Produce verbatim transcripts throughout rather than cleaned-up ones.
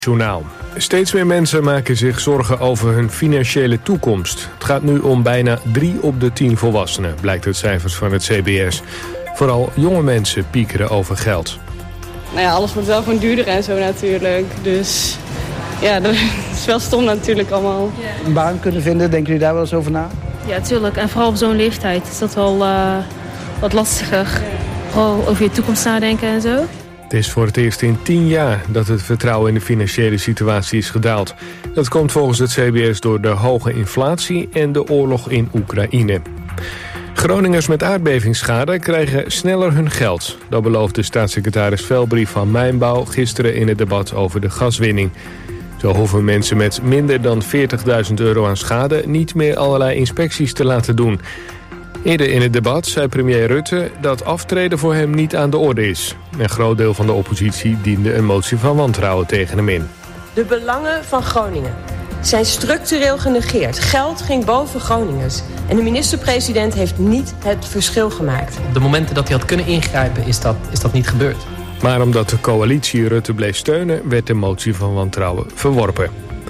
Journaal. Steeds meer mensen maken zich zorgen over hun financiële toekomst. Het gaat nu om bijna drie op de tien volwassenen, blijkt uit cijfers van het C B S. Vooral jonge mensen piekeren over geld. Nou ja, alles wordt wel gewoon duurder en zo natuurlijk. Dus ja, dat is wel stom natuurlijk allemaal. Een baan kunnen vinden, denken jullie daar wel eens over na? Ja, tuurlijk. En vooral op zo'n leeftijd is dat wel uh, wat lastiger. Vooral over je toekomst nadenken en zo. Het is voor het eerst in tien jaar dat het vertrouwen in de financiële situatie is gedaald. Dat komt volgens het C B S door de hoge inflatie en de oorlog in Oekraïne. Groningers met aardbevingsschade krijgen sneller hun geld. Dat beloofde staatssecretaris Velbrief van Mijnbouw gisteren in het debat over de gaswinning. Zo hoeven mensen met minder dan veertigduizend euro aan schade niet meer allerlei inspecties te laten doen. Eerder in het debat zei premier Rutte dat aftreden voor hem niet aan de orde is. Een groot deel van de oppositie diende een motie van wantrouwen tegen hem in. De belangen van Groningen zijn structureel genegeerd. Geld ging boven Groningers. En de minister-president heeft niet het verschil gemaakt. Op de momenten dat hij had kunnen ingrijpen is dat, is dat niet gebeurd. Maar omdat de coalitie Rutte bleef steunen, werd de motie van wantrouwen verworpen.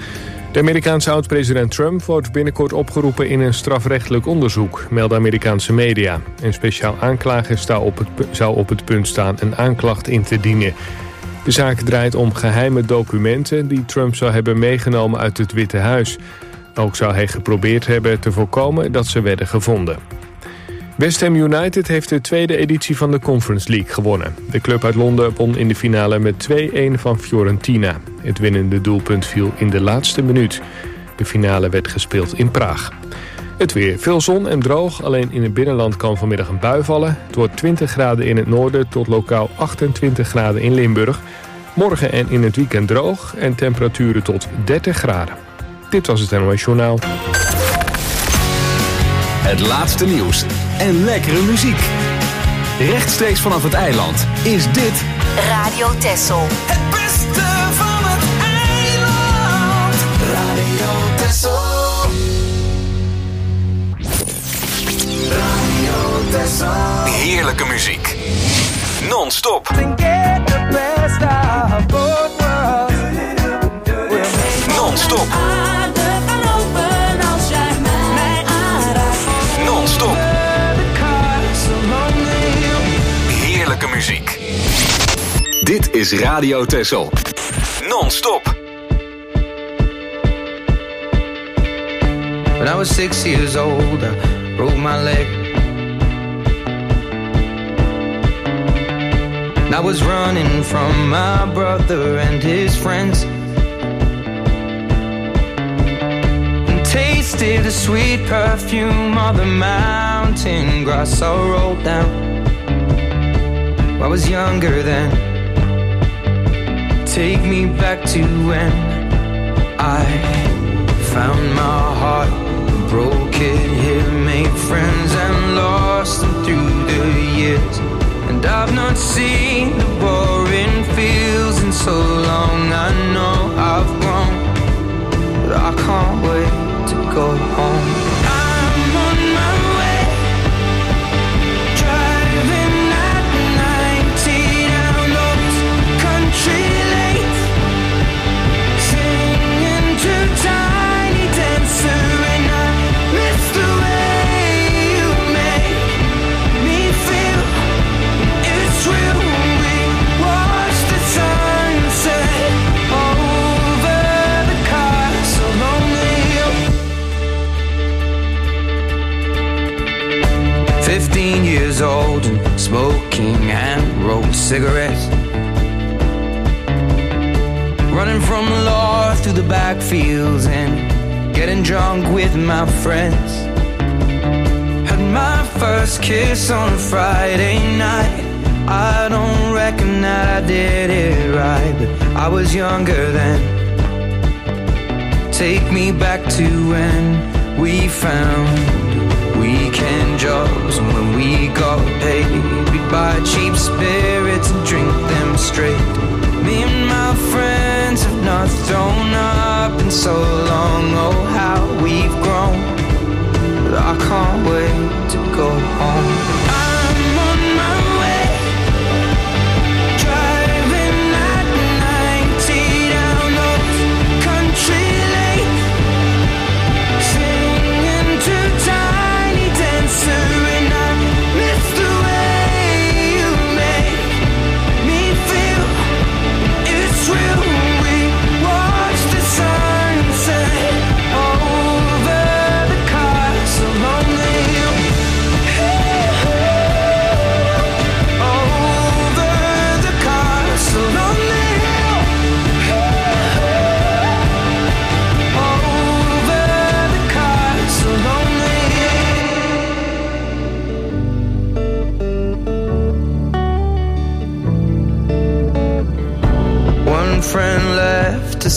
De Amerikaanse oud-president Trump wordt binnenkort opgeroepen in een strafrechtelijk onderzoek, melden Amerikaanse media. Een speciaal aanklager zou op, het, zou op het punt staan een aanklacht in te dienen. De zaak draait om geheime documenten die Trump zou hebben meegenomen uit het Witte Huis. Ook zou hij geprobeerd hebben te voorkomen dat ze werden gevonden. West Ham United heeft de tweede editie van de Conference League gewonnen. De club uit Londen won in de finale met twee-een van Fiorentina. Het winnende doelpunt viel in de laatste minuut. De finale werd gespeeld in Praag. Het weer. Veel zon en droog. Alleen in het binnenland kan vanmiddag een bui vallen. Het wordt twintig graden in het noorden tot lokaal achtentwintig graden in Limburg. Morgen en in het weekend droog en temperaturen tot dertig graden. Dit was het N O S Journaal. Het laatste nieuws en lekkere muziek. Rechtstreeks vanaf het eiland is dit Radio Texel. Het beste van het eiland. Radio Texel. Radio Texel. Heerlijke muziek. Non-stop. Non-stop. Non-stop. Heerlijke muziek. Dit is Radio Texel. Non-stop. When I was six years old, I broke my leg. I was running from my brother and his friends, and tasted the sweet perfume of the mountain grass I rolled down. I was younger then. Take me back to when I found my heart, broke it here, made friends and lost them through the years. And I've not seen the boring fields in so long. I know I've grown, but I can't wait to go home. I'm on my way, driving at ninety down those country lanes, singing to Tiny Dancer, and I miss the way you make me feel. It's real. We watch the sunset over the castle on the hill. Fifteen years old and smoking and rolled cigarettes, running from the law through the backfields and getting drunk with my friends. Had my first kiss on a Friday night. I don't reckon that I did it right, but I was younger then. Take me back to when we found weekend jobs, and when we got paid, we'd buy cheap spirits and drink them straight. Me and my friends have not thrown up in so long. Oh, how we've grown, but I can't wait to go home. I'm on my way, driving at ninety down the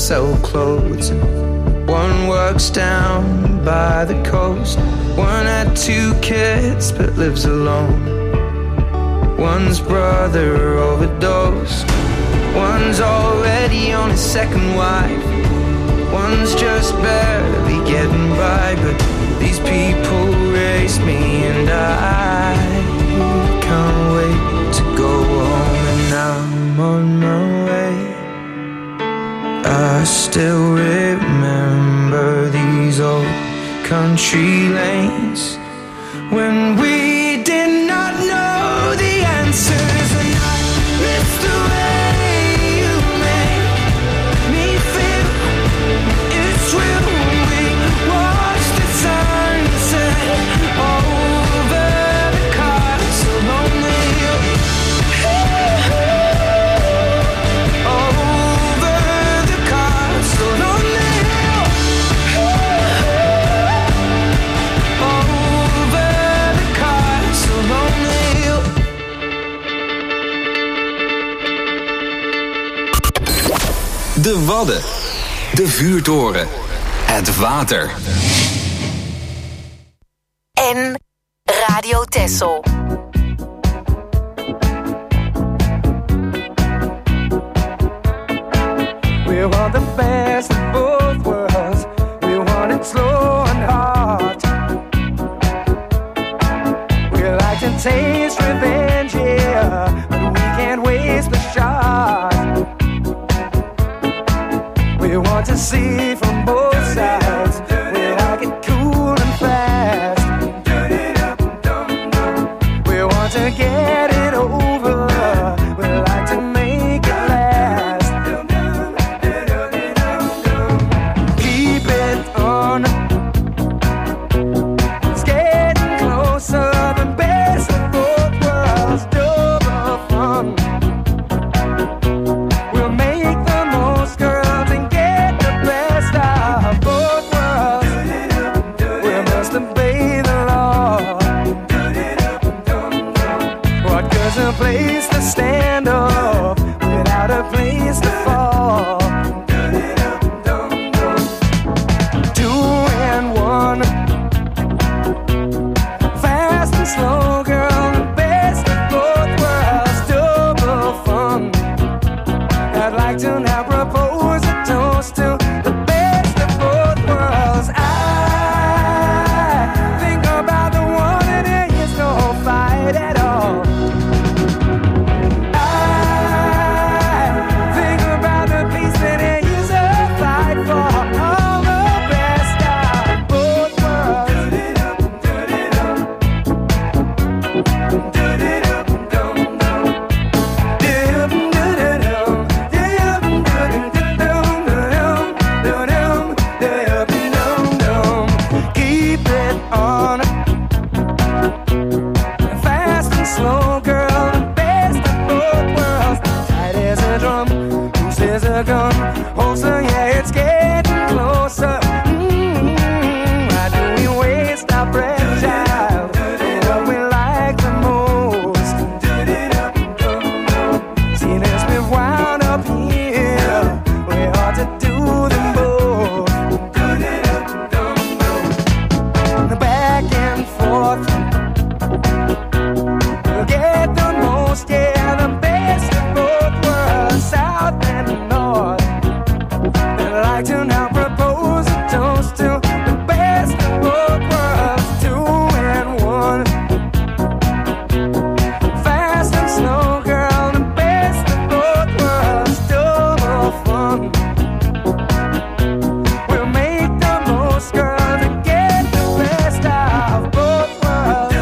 sell clothes, and one works down by the coast. One had two kids but lives alone. One's brother overdosed. One's already on his second wife. One's just barely getting by. But these people raised me, and I can't wait to go home. And I'm on my way. I still remember these old country lanes when we did not know the answers, and I missed the way you made me feel. It's real. We watched the sunset over the castle on the hill. Over the castle on the hill. Over the castle on the hill. De Wadden. De vuurtoren. Het water. En Radio Texel. We want the best of both worlds. We want it slow and hard. We like to taste revenge, yeah, but we can't waste the shot. We want to see from both sides. We like it cool and fast. We want to get it over. We like to make it last. Keep it on. It's getting closer. The best of both worlds. Double fun. We'll make the most, girls, and get the best of both worlds. We must obey the law. What good's a place to stand up without a place to fall? Two and one, fast and slow, girl, the best of both worlds. Double fun. I'd like to now propose a toast to the best of both worlds. I think about the one and there is no fight at all. I think about the peace that there is a fight for. All the best of both worlds. Keep it on. Fast and slow, girl, the best of both worlds. Tight as a drum, loose as a gun. Holster, yeah, it's getting closer. Mm-hmm. Why do we waste our breath, child? What we like the most. See this, we've wound up here. We ought to do them both. Back and forth. We'll get the most, yeah, the best of both worlds, south and north. I'd like to now propose a toast to the best of both worlds, two and one. Fast and slow, girl, the best of both worlds, double fun. We'll make the most, girl, and get the best of both worlds.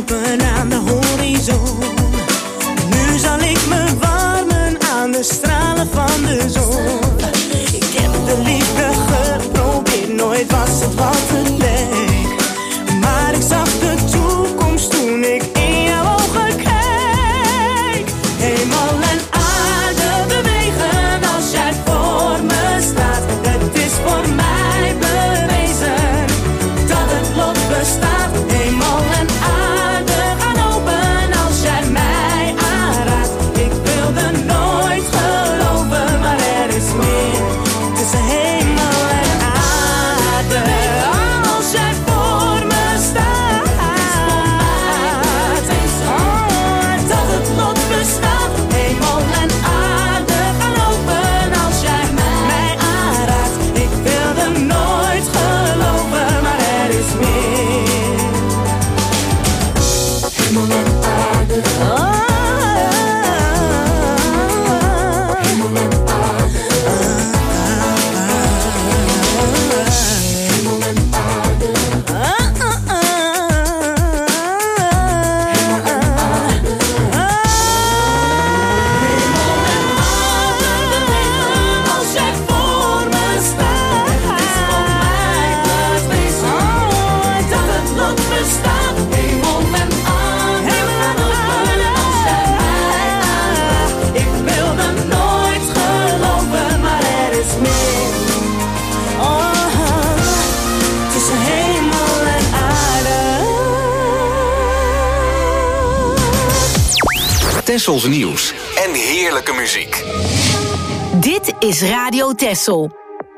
lopen aan de horizon. Nu zal ik me warmen aan de stralen van de zon. Ik heb de liefde geprobeerd, nooit was het wat het leek. Maar ik zag de toekomst toen ik in jouw ogen keek. Hemel en aarde bewegen als jij voor me staat. Het is voor mij bewezen dat het lot bestaat. Hemel en aarde gaan open als jij mij aanraakt. Ik wilde nooit geloven, maar er is meer tussen hemel en aarde. Als jij voor me staat, oh, dat het lot bestaat. Hemel en aarde gaan open als jij mij aanraakt. Ik wilde nooit geloven, maar er is meer. Hemel en aarde. Oh. Hemel en aarde. Hemel en aarde. Als jij voor me staat, het is voor mij bewezen dat het lot bestaat. Hemel en aarde gaan open als jij mij aanraakt. Ik wilde nooit geloven, maar er is meer. Oh, tussen hemel en aarde. Tessels nieuws en heerlijke muziek. Dit is Radio Tessel.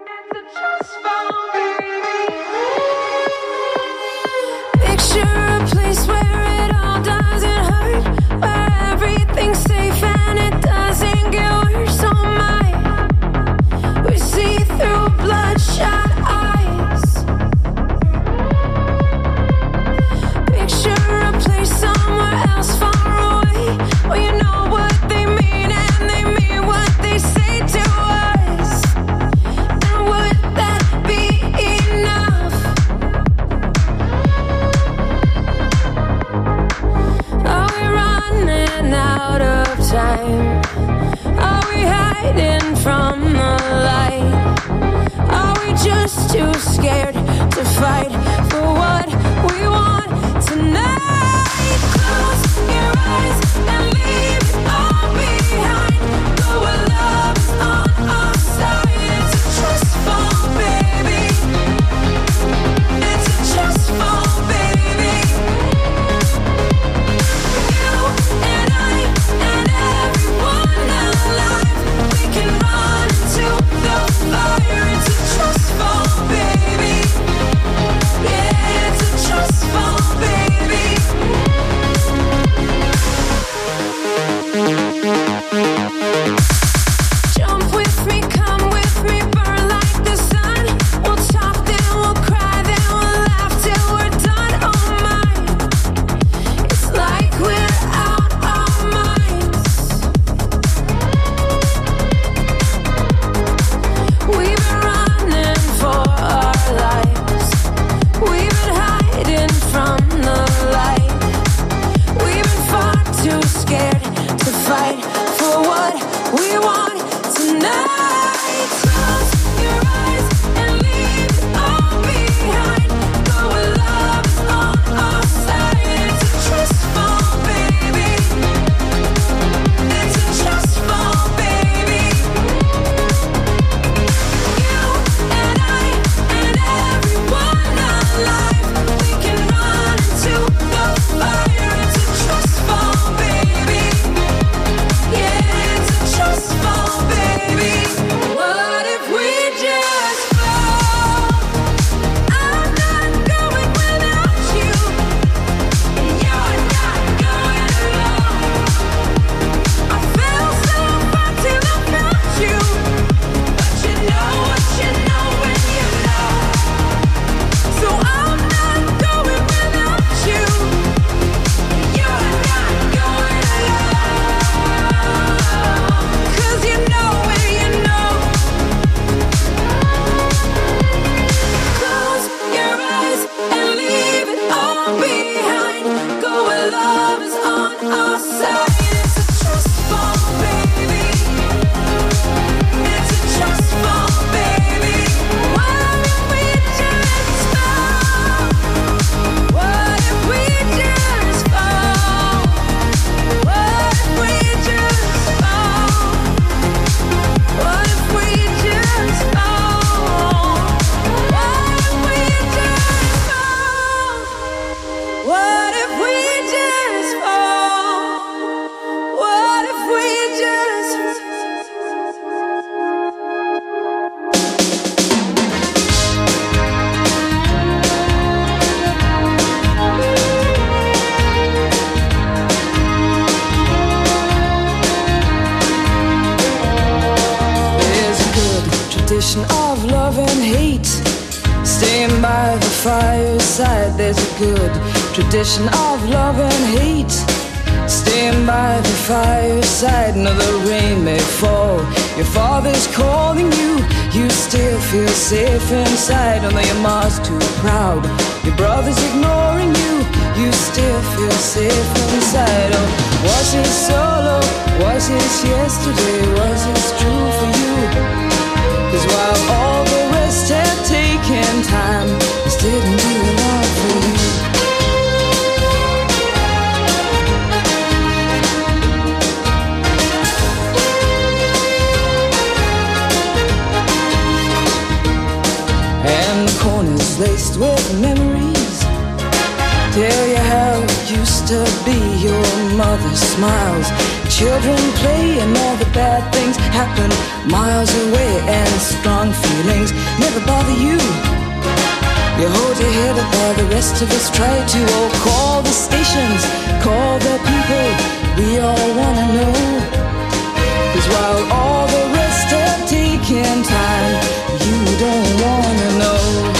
Picture a place where it all doesn't hurt, where everything's safe and it doesn't get worse. Oh my, we see through bloodshot eyes. Picture a place somewhere else far away, where you know what they mean and they mean what they say to us. And would that be enough? Are we running out of time? Are we hiding from the light? Are we just too scared to fight for what we want tonight? Close your eyes and leave it all behind. Go where love is on our side. It's a trust fall, baby. It's a trust fall, baby. You and I and everyone alive, we can run into the fire. It's a trust fall, baby. Yeah, it's a trust love and hate. Staying by the fireside, there's a good tradition of love and hate. Staying by the fireside, no, the rain may fall, your father's calling you, you still feel safe inside. Although your mom's too proud, your brother's ignoring you, you still feel safe inside. Oh, was it solo? Was it yesterday? Was it true for you? 'Cause while all the rest had taken time, this didn't do a lot for you. And the corners laced with memories tell you how it used to be. Your mother smiles, children play, and all the bad things happen miles away. And strong feelings never bother you. You hold your head up while the rest of us try to. Oh, call the stations, call the people, we all wanna know. 'Cause while all the rest have taken time, you don't wanna know.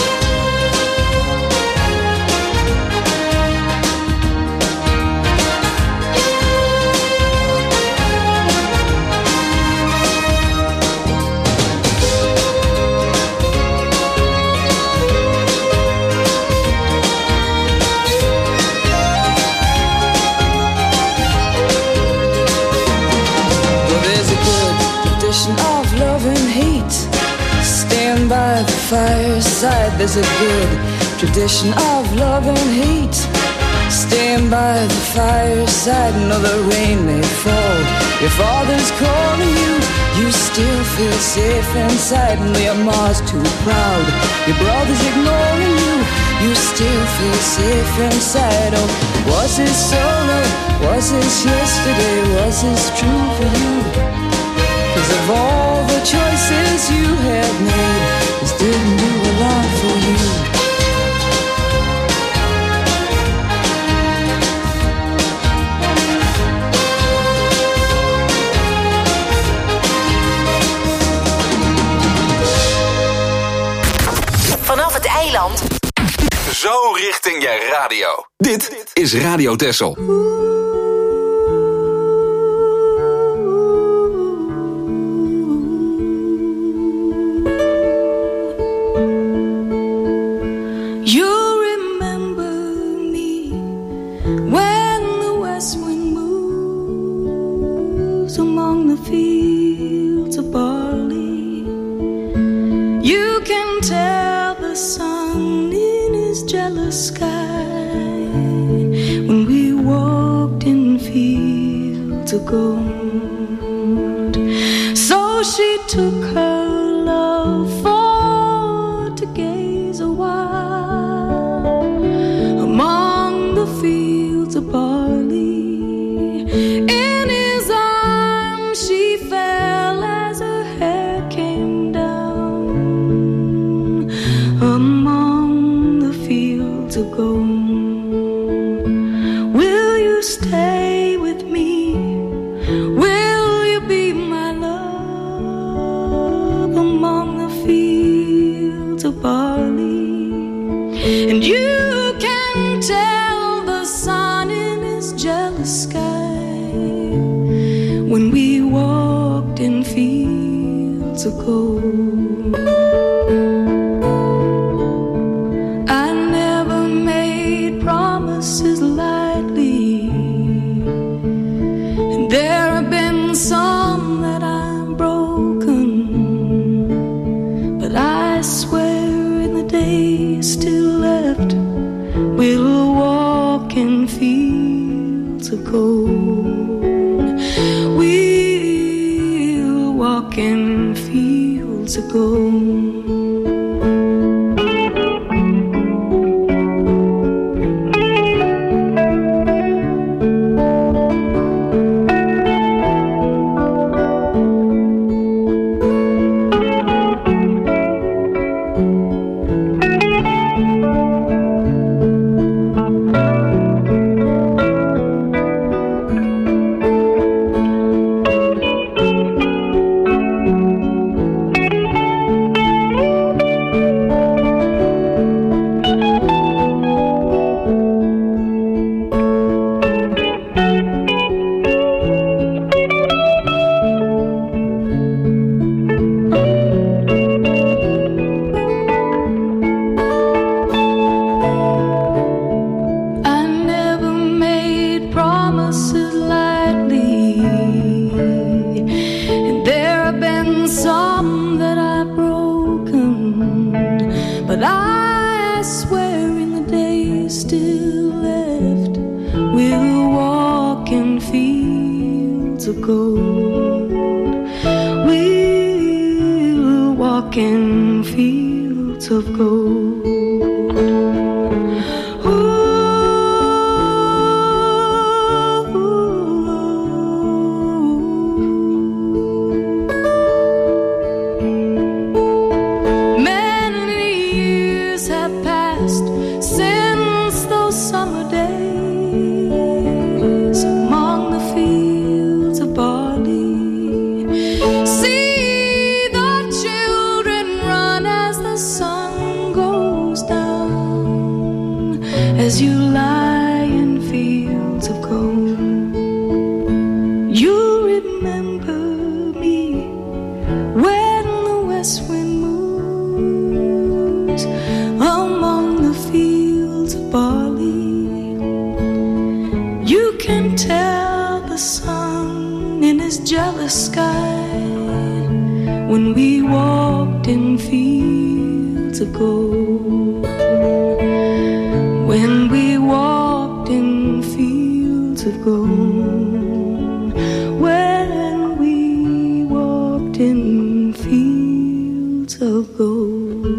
Of love and hate, stand by the fireside. There's a good tradition of love and hate. Stand by the fireside. No, the rain may fall, your father's calling you, you still feel safe inside. And your mom's too proud, your brother's ignoring you, you still feel safe inside. Oh, was it solo? Was this yesterday? Was this true for you? 'Cause of all the choices you have made, this didn't do a lot for you. Vanaf het eiland. Zo richting je radio. Dit is Radio Texel. Gold. So she took her love for to gaze a while among the fields of barley. In his arms she fell as her hair came down among the fields of gold. Will you stay with me? Will you be my love among the fields of barley? And you can tell the sun in his jealous sky when we walked in fields of gold. I never made promises lightly, and there have been some that I'm broken, but I swear in the days still left, we'll walk in fields of gold. We'll walk in fields of gold. gold. We'll walk in fields of gold. As you lie in fields of gold, you remember me when the west wind moves among the fields of barley. You can tell the sun in his jealous sky when we walked in fields of gold. When we walked in fields of gold, when we walked in fields of gold.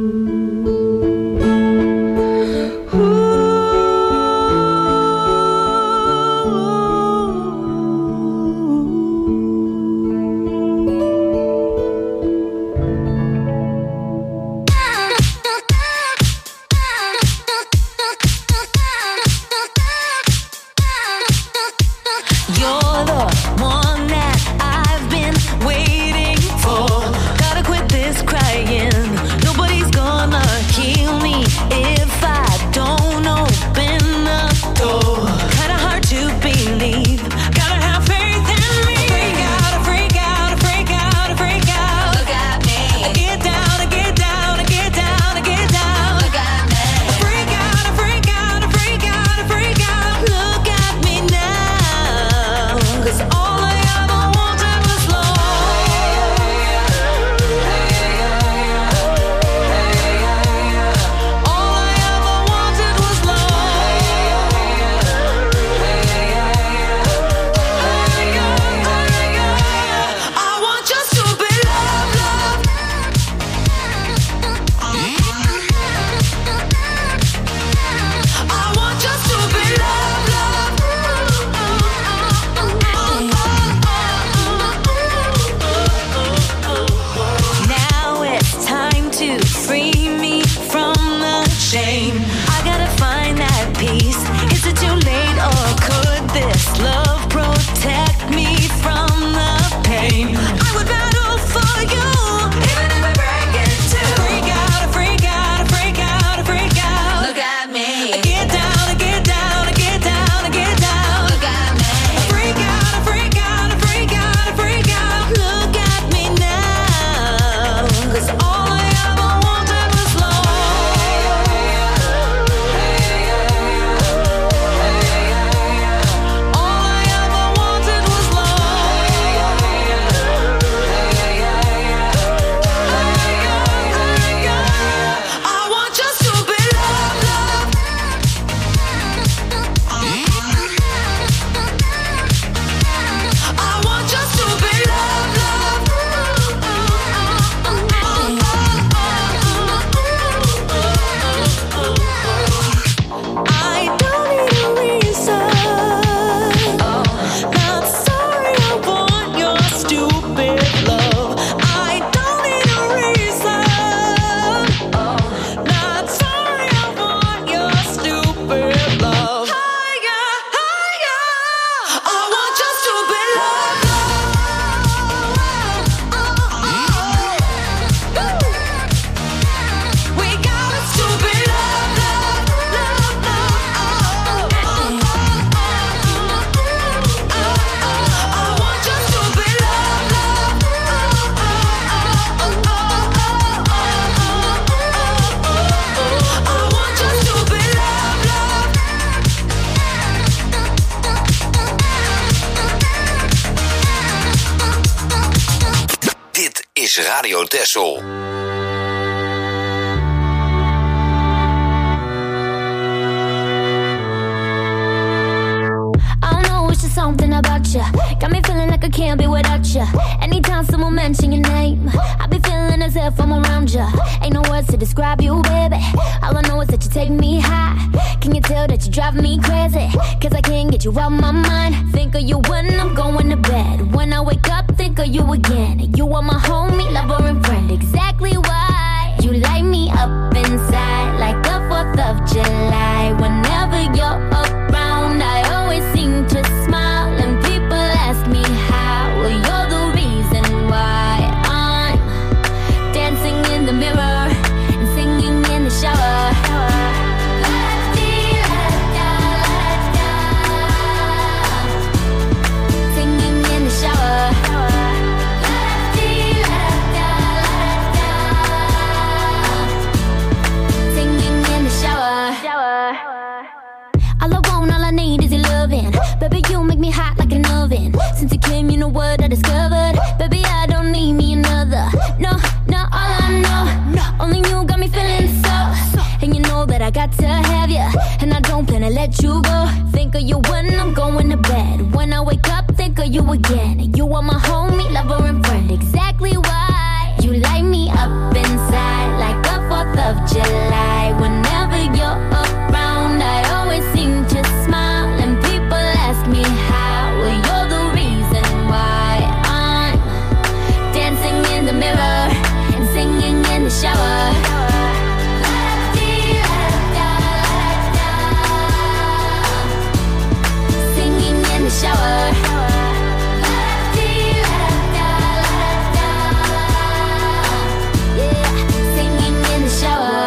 Radio Texel. Something about you got me feeling like a can't be without you. Anytime someone mention your name, I be feeling as if I'm around you. Ain't no words to describe you, baby. All I know is that you take me high. Can you tell that you drive me crazy? Cause I can't get you out my mind. Think of you when I'm going to bed. When I wake up, think of you again. You are my homie, lover and friend. Exactly why you light me up inside like the fourth of July. Whenever you're around, I always seem to smile. And people ask me how. Well, you're the reason why I'm dancing in the mirror and singing in the shower. Singing in the shower. Singing in the shower. All I want, all I need is your loving. Baby, you make me hot like an oven. Since you came, you know what I discovered. Baby, I don't need me another. No, no, all I know, only you got me feeling so. And you know that I got to have you, and I don't plan to let you go. Think of you when I'm going to bed. When I wake up, think of you again. You are my homie, lover and friend. Exactly why you light me up inside like the fourth of July. Whenever you're around, I always seem to smile. And people ask me how. Well, you're the reason why I'm dancing in the mirror and singing in the shower. Singing in the shower. Yeah, singing in the shower.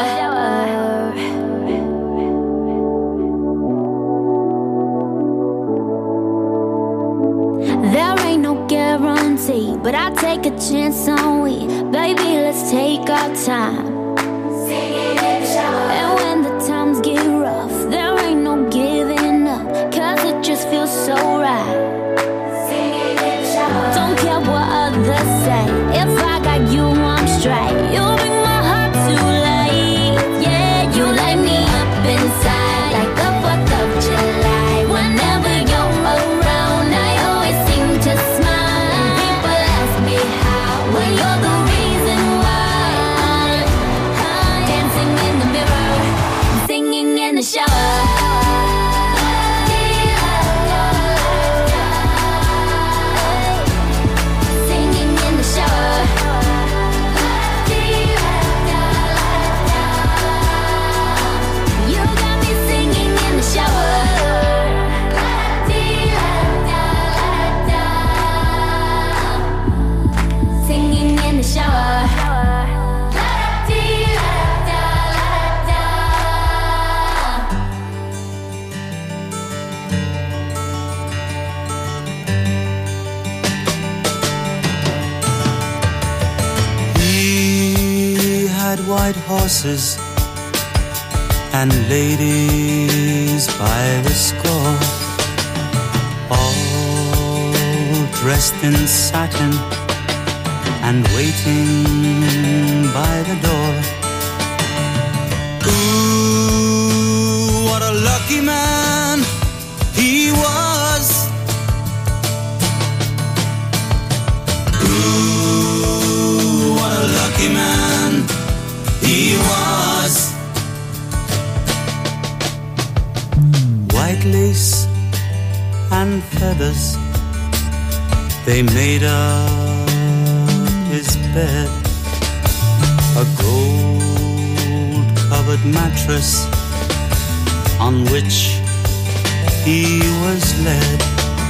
There ain't no guarantee, but I take a chance on we. Baby, let's take our time. And when the times get rough, there ain't no giving up, cause it just feels so right. Don't care what others say, if I got you, I'm straight. You bring my heart to life, yeah. You light me up inside like the fourth of July. Whenever you're around, I always seem to smile. And people ask me how. Well, you're the reason why I'm dancing in the mirror and singing in the shower. Singing in the shower. You got me singing in the shower. Singing in the shower. He had white horses and ladies by the score, all dressed in satin and waiting by the door. Ooh, what a lucky man he was. Ooh, what a lucky man he was. White lace and feathers, they made up his bed. A gold-covered mattress on which he was led.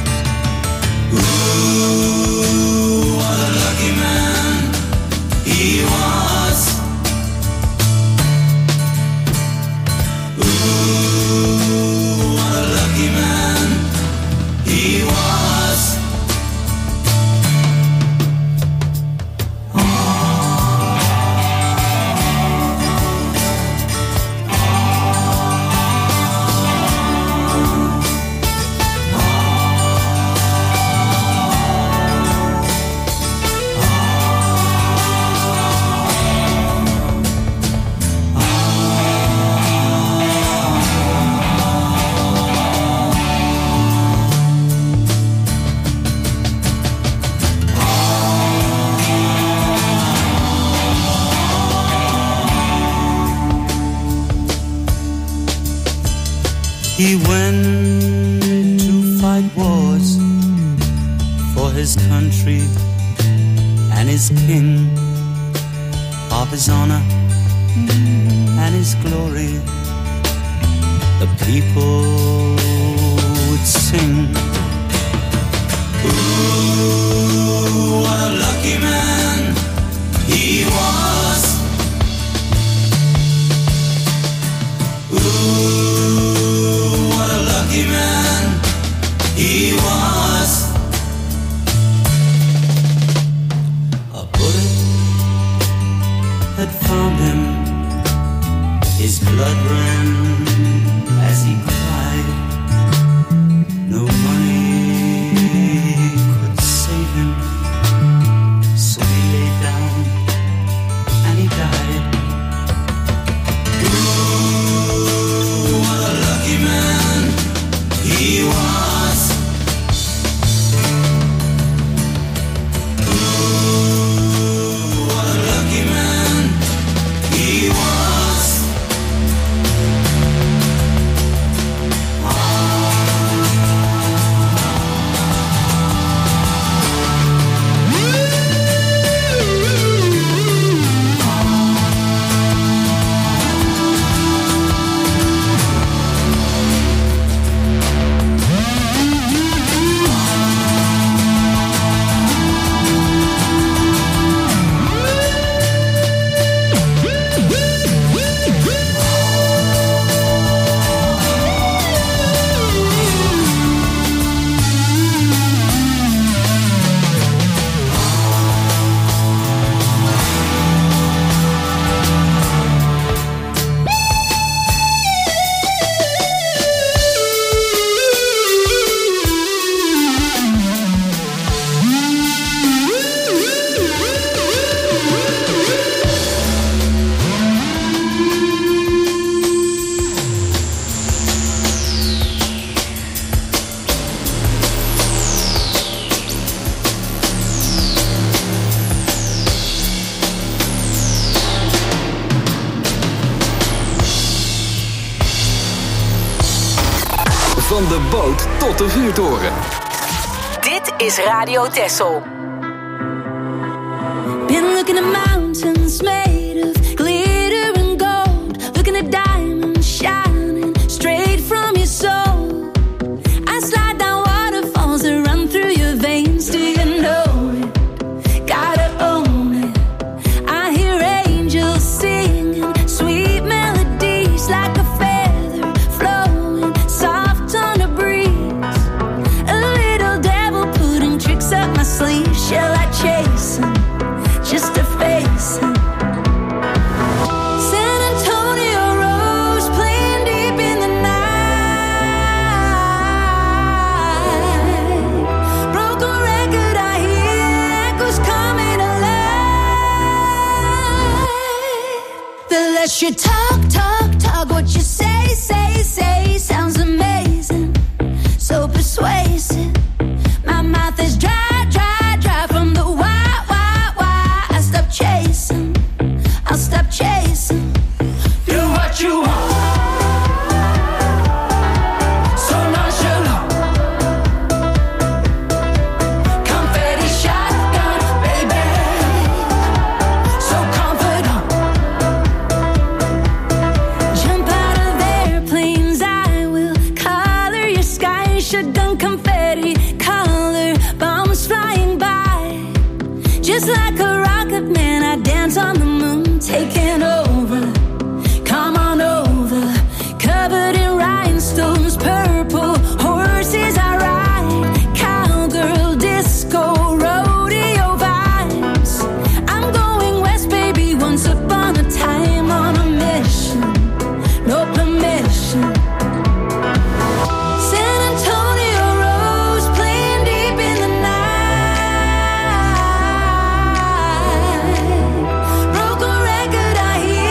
Ooh, what a lucky man he was. Ooh, what a lucky man he was. Oh, He went to fight wars for his country and his king, of his honor and his glory. The people would sing. Ooh, what a lucky man he was. Ooh, what a lucky man he was. A bullet had found him. His blood ran as he cried. No money could save him, so he lay down and he died. Ooh, what a lucky man he was. Ooh, what a lucky man he was. Van de boot tot de vuurtoren. Dit is Radio Texel. Been looking at mountains made of glitter and gold, looking at diamonds shining straight from your soul. I slide down waterfalls that run through your veins. Do you know it? Gotta own it. I hear angels singing sweet melodies like a feather flowing soft on a breeze. A little devil putting tricks up my sleeve. Shall I chase him just to face him? San Antonio Rose playing deep in the night. Broken record, I hear echoes coming alive. The less you talk, talk, talk, what you say, say, say sounds amazing, so persuasive. My mouth is dry, dry, dry from the why, why, why. I stop chasing, I'll stop chasing. Do what you want, so nonchalant. Confetti shotgun, baby, so confident. Jump out of airplanes, I will color your sky. Shotgun confetti, color bombs flying by. Just like a rocket man, I dance on the moon, taking over. Come on over, covered in rhinestones, purple horses I ride. Cowgirl, disco, rodeo vibes. I'm going west, baby, once upon a time on a mission, no permission. San Antonio Rose playing deep in the night. Broken record, I hear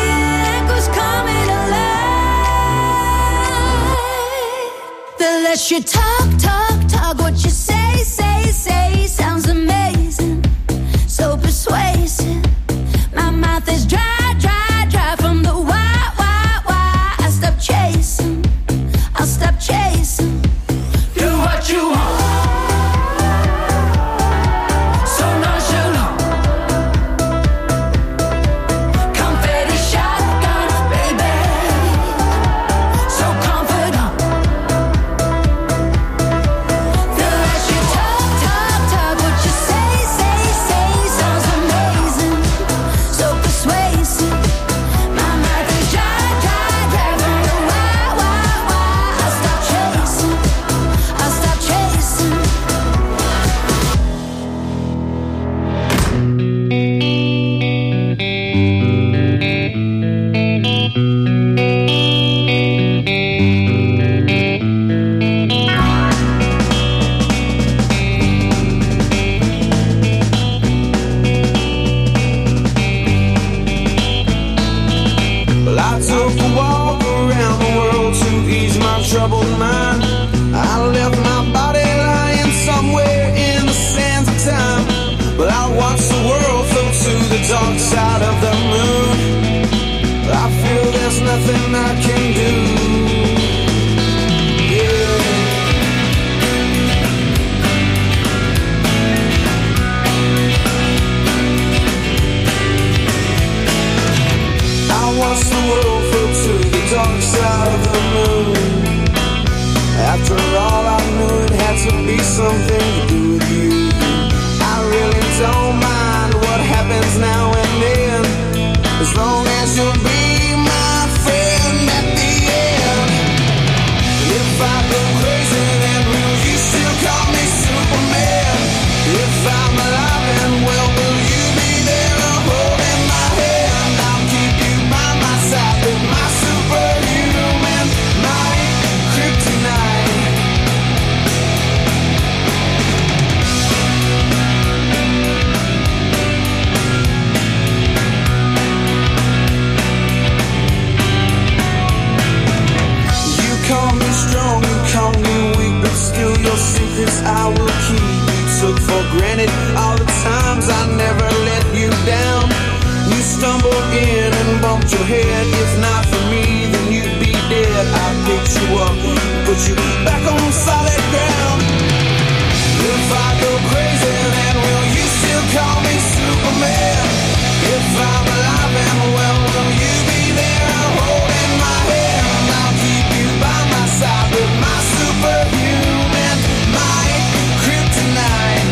I will keep. You took for granted all the times I never let you down. You stumbled in and bumped your head. If not for me, then you'd be dead. I picked you up, put you back on solid ground. If I go crazy, then will you still call me Superman? If I'm alive and well, will you be there holding my hand? I'll keep you by my side with my superhuman might, kryptonite.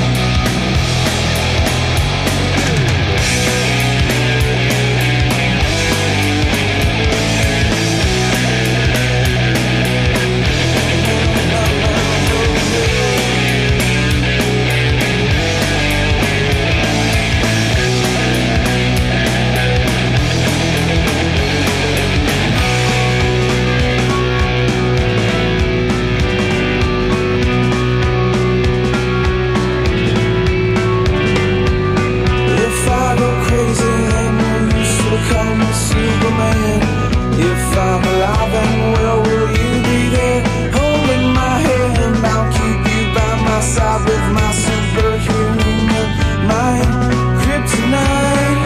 If I'm alive and well, will you be there holding my hand? I'll keep you by my side with my superhuman mind, kryptonite.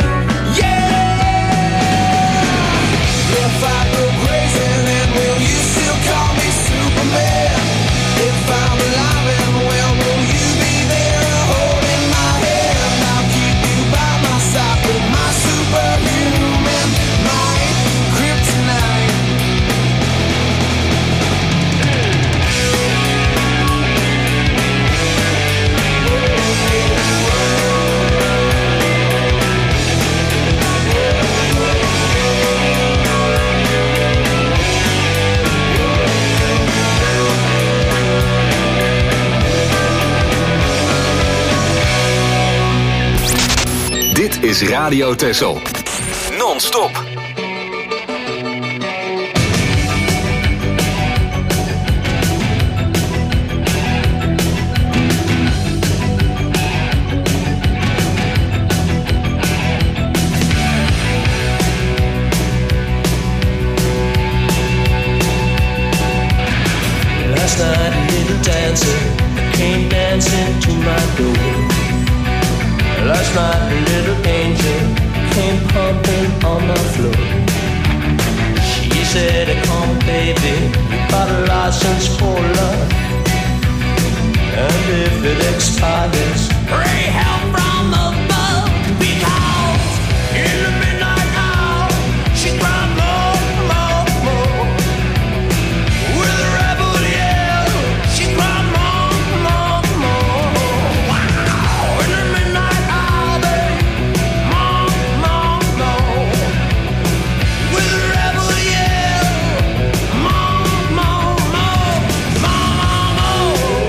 Yeah! If I go crazy, then will you still call me Superman? If I'm alive and well, will you be there holding my hand? I'll keep you by my side with my superhuman mind, kryptonite. Dit is Radio Texel. Non-stop. Last night a little dancer came dancing to my door. Last night a little angel came pumping on my floor. She said, come baby, you got a license for love, and if it expires, pray help from above. Because in the midnight hour she cried more, more, more. With a rebel yell she cried more, more, more. Wow. In the midnight hour, babe, more, more, more. With a rebel yell, more, more, more, more, more.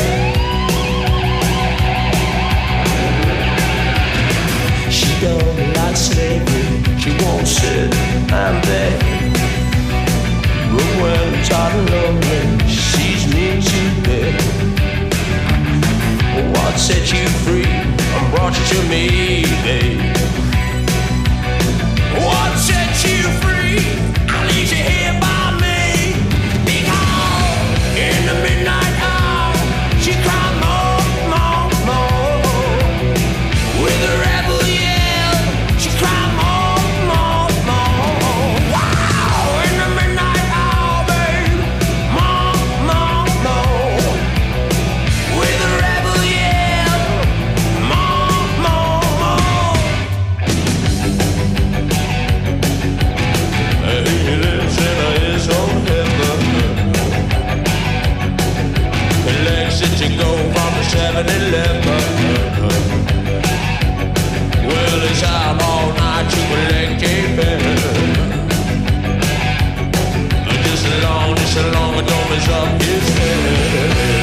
She don't like slavery, she won't sit and beg. But when I'm tired and lonely, she sees me to bed. What set you free and brought you to me, babe? What set you free? I need you here by me. Because in the midnight hour she cried more, more, more. With a rebel yell she cried more, more, more. Wow! In the midnight hour, babe, more, more, more. With a rebel yell, more, more, more. He lives in his own heaven. Legs that you go from the seven eleven. Well, it's out all night to collect a pen. Just as long, just as long as don't mess up his head.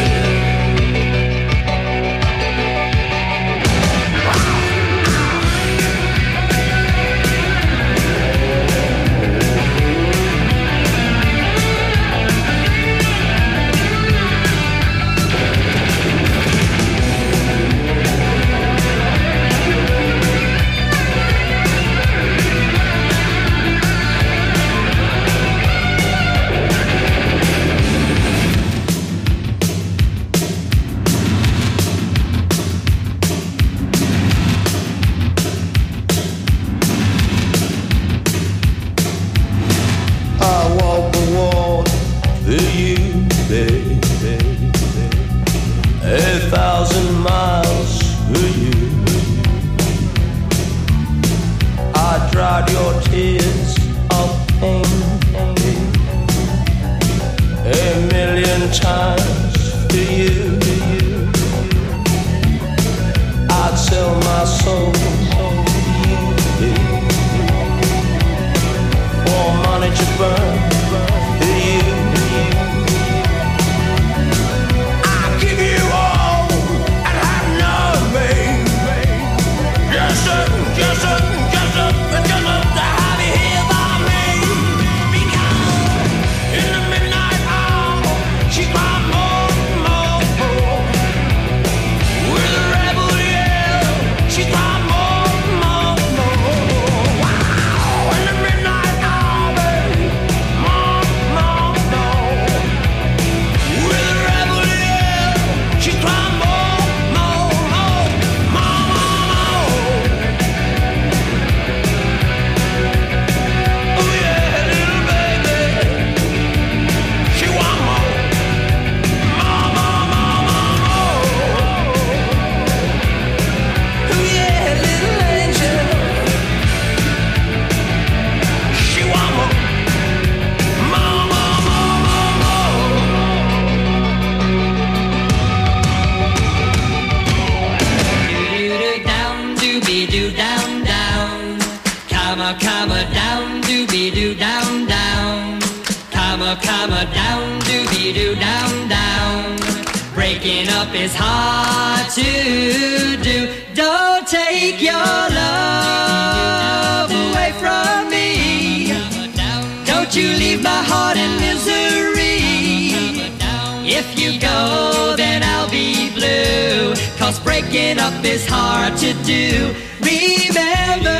a thousand miles for you. I dried your tears of pain a million times for you. I'd sell my soul for money to burn for you. I'll give you all and have nothing. Just a, just a, just a, just a to have you here by me. Because in the midnight hour she cried more, more, more. With a rebel yell she cried more, more, more. Wow, in the midnight hour, baby, more, more, more. With a rebel yell she cried more, more, more, more, more. Oh yeah, little baby, she want more, more, more, more, more, more. Oh yeah, little angel, she want more, more, more, more, more, Do-do-do down, dooby-doo down, down. Comma, comma, down, dooby-doo down, down. Comma, comma, down, dooby-doo down, down. Breaking up is hard to do. Don't take your love away from me. Don't you leave my heart in misery. If you go, then I'll be blue. Cause breaking up is hard to do. Remember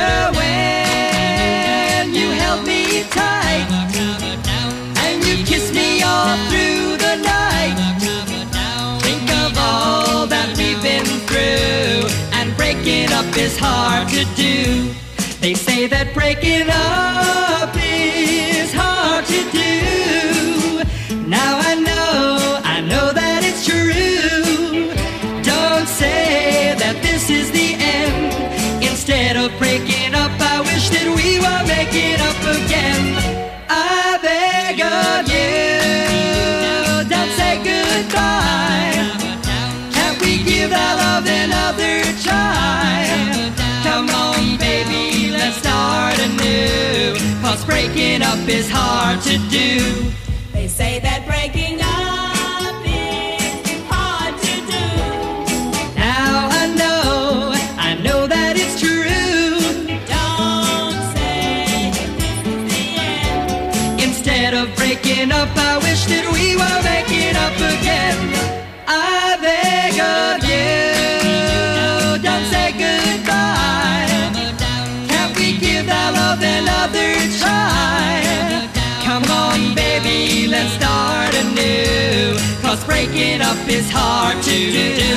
when you held me tight and you kissed me all through the night. Think of all that we've been through, and breaking up is hard to do. They say that breaking up is hard to do. Now I know, I know that it's true. Don't say that this is the end. Instead of breaking up, I wish that we were making up again. I beg of you, don't say goodbye. Can't we give our love another try? Come on, baby, let's start anew. Cause breaking up is hard to do. They say that breaking up is hard to do. Now I know, I know that it's true. Don't say that this is the end. Instead of breaking up, I wish that we were making up again. I beg of you, don't say goodbye. Can't we give our love another try? Come on, baby, let's start anew. Cause breaking up is hard to do.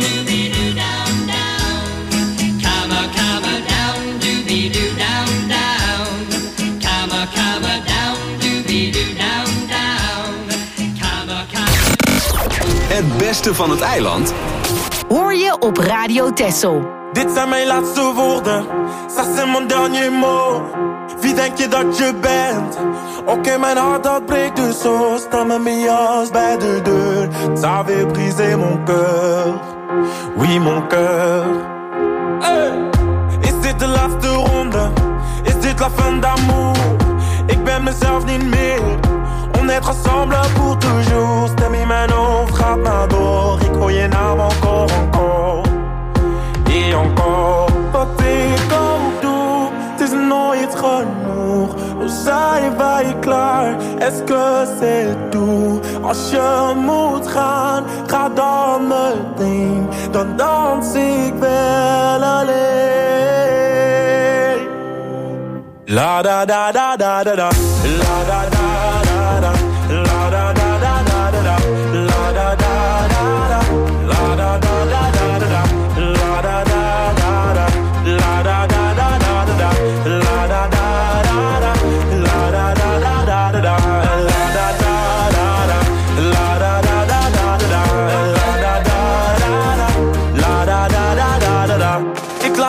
Comma, comma, down, dooby-doo, down, down. Comma, comma, down, dooby-doo, down, down. Comma, comma. Het beste van het eiland Hoor je op Radio Texel. Dit zijn mijn laatste woorden, ça c'est mon dernier mot. Wie denk je dat je bent? Oké, okay, mijn hart dat breekt dus zo. Sta met mijn jas bij de deur. Ça avait brisé mon cœur. Oui, mon cœur. Hey. Is dit de laatste ronde? Is dit la fin d'amour? Ik ben mezelf niet meer. On est ensemble pour toujours. Stem in mijn hoofd gaat maar door. Ik hoor je naam encore, encore. Et encore. Wat ik ook doe, het is nooit genoeg. We zijn wij klaar, est-ce que c'est tout? Als je moet gaan, ga dan meteen. Dan dans ik wel alleen. La da da da da da da. La da da da da. La da da da da da. La da da da da. La da da da da da. La da da da da. La da da da da da. La da da da da. La da da da da da. La da da da da. La da da da da da. La da da da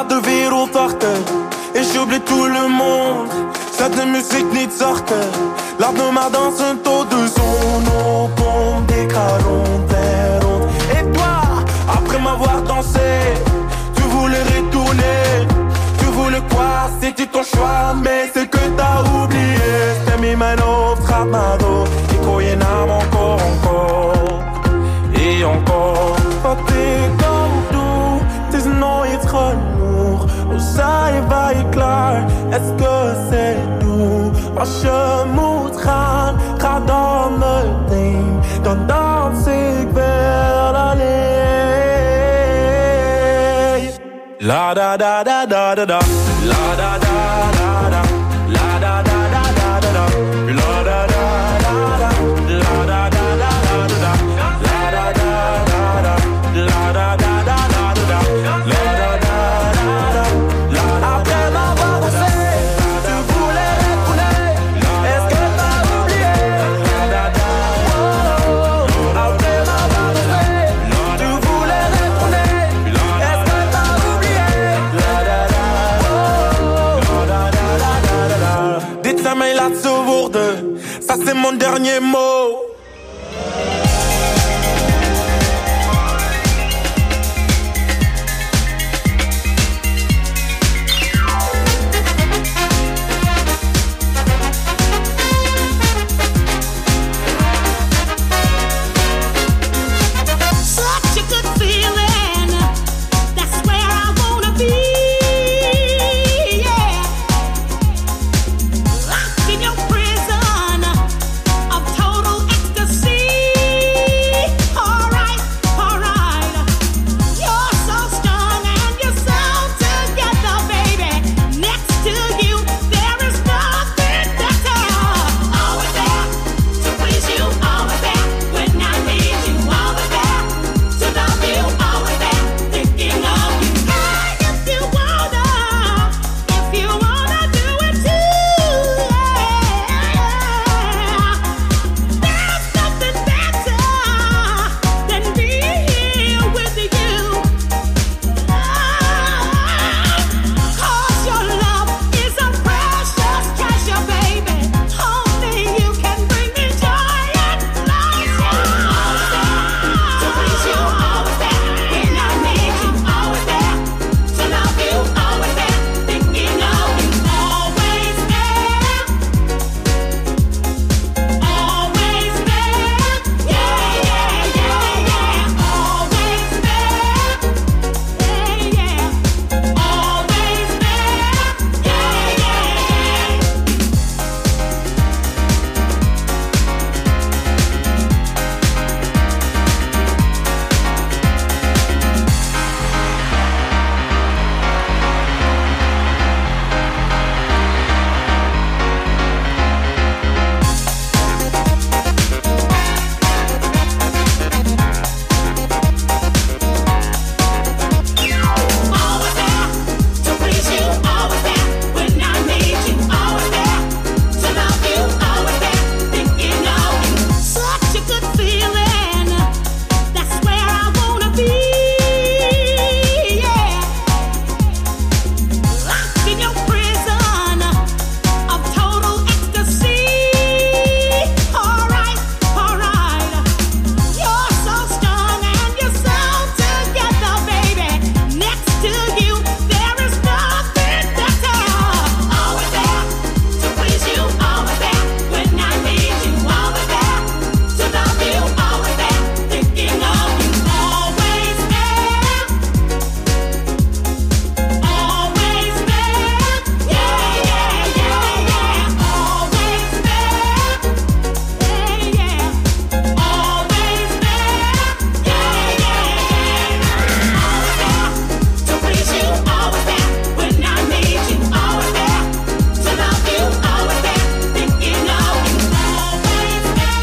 laat de wereld achter. Et j'oublie tout le monde. Zet de muziek niet zachter. Laat me maar dansen tot de zon opkomt. Ik ga rond en rond. Et toi, après m'avoir dansé, tu voulais retourner. Tu voulais quoi, c'était ton choix, mais c'est que t'as oublié. Stem in mijn hoofd gaat naar door. Ik hoor je naam encore, encore. Et encore. Wat ik ook doe, het is nooit genoeg. Hoe zijn wij klaar? Est-ce que c'est doux? Als je moet gaan, ga dan meteen. Dan dans ik wel alleen. La da da da da da da. La da da da da. La da da da da da da. La da da da da. La da da da da da. La da da da da. La da da da da da. La da da da da. Après m'avoir dansé, tu voulais retourner. Est-ce que t'as oublié? Après m'avoir dansé, tu voulais retourner. Est-ce que t'as oublié? Dit zijn mijn laatste woorden, ça c'est mon dernier mot. Such a good feeling. That's where I wanna be. Yeah. Locked in your prison of total ecstasy. Alright, alright. You're so strong and you're so together, baby. Next to you, there is nothing better. Always there to please you, always there when I need you, always there to love you, always there thinking of you. Hey, if you wanna, if you wanna do it too, yeah. There's nothing better than being here with you. Cause your love is a precious treasure, baby. Only you can bring me joy and pleasure. Always there to please you, always there when I need you, always there to love you, always there thinking of you, always there, always there, yeah, yeah, yeah, yeah, always there, yeah, yeah, always there, yeah, yeah, yeah. Always there to please you, always there when I need you, always there to love you, always there thinking of you. Such a good feeling. That's where I wanna be. Yeah. Locked in your prison of total ecstasy. Alright, alright. You're so strong and you're so together, baby. Next to you, there is nothing better. Always there to please you, always there when I need you, always there to love you, always there thinking of you, always there, always there, yeah, yeah, yeah, yeah, always there, yeah, yeah, always there, yeah, yeah, yeah, always there to please you, always there when I need you, always there to love you, always there thinking of you, always there,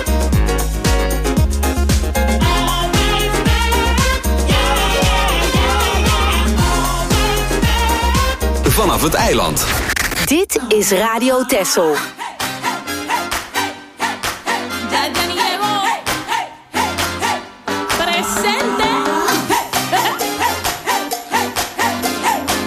always there, yeah, yeah, yeah, yeah, always there. Vanaf het eiland. Dit is Radio Texel. Ya Diego presente.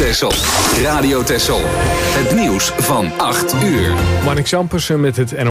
Texel. Radio Texel. Het nieuws van acht uur. Marnix Ampersen met het N O S.